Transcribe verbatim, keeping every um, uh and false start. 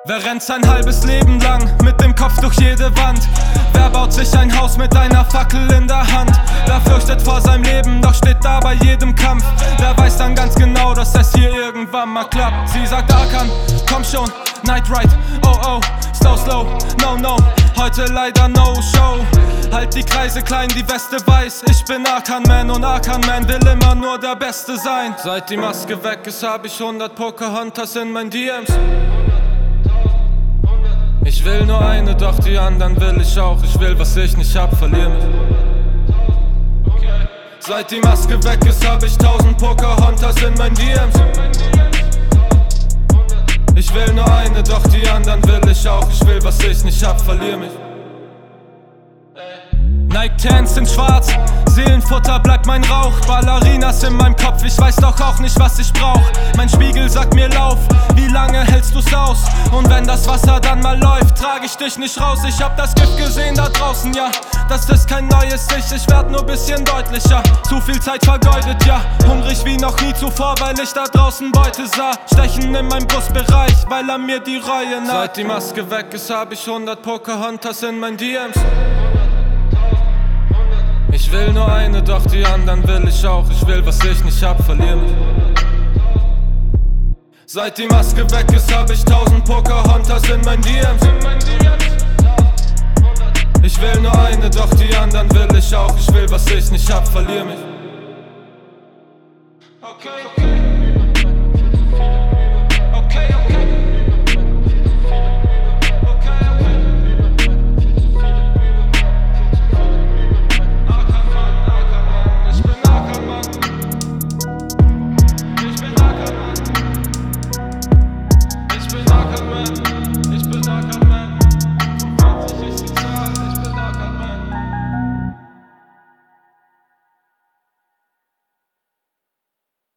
Wer rennt sein halbes Leben lang mit dem Kopf durch jede Wand? Wer baut sich ein Haus mit einer Fackel in der Hand? Wer fürchtet vor seinem Leben, doch steht da bei jedem Kampf? Wer weiß dann ganz genau, dass es hier irgendwann mal klappt? Sie sagt Arkan, komm schon, Night Ride, oh oh, slow slow, no no, heute leider no show. Halt die Kreise klein, die Weste weiß, ich bin Arkan Man und Arkan Man will immer nur der Beste sein. Seit die Maske weg ist, hab ich hundert Pocahontas in meinen D Ms. Ich will nur eine, doch die anderen will ich auch. Ich will, was ich nicht hab, verlier mich. Seit die Maske weg ist, hab ich tausend Pocahontas in meinen D Ms. Ich will nur eine, doch die anderen will ich auch. Ich will, was ich nicht hab, verlier mich. Nike-Tans sind schwarz, Seelenfutter bleibt mein Rauch. Ballerinas in meinem Kopf, ich weiß doch auch nicht, was ich brauch. Mein Spiegel sagt mir, lauf, wie lange hältst du's aus? Und wenn das Wasser dann mal läuft, trag ich dich nicht raus. Ich hab das Gift gesehen da draußen, ja, das ist kein neues Ich, ich werd nur bisschen deutlicher. Zu viel Zeit vergeudet, ja, hungrig wie noch nie zuvor, weil ich da draußen Beute sah. Stechen in meinem Brustbereich, weil er mir die Reue naht. Seit die Maske weg ist, hab ich hundert Pocahontas in meinen D Ms. Ich will nur eine, doch die anderen will ich auch. Ich will, was ich nicht hab, verlier mich. Seit die Maske weg ist, hab ich tausend Pocahontas in meinen D Ms. Ich will nur eine, doch die anderen will ich auch. Ich will, was ich nicht hab, verlier mich. Okay.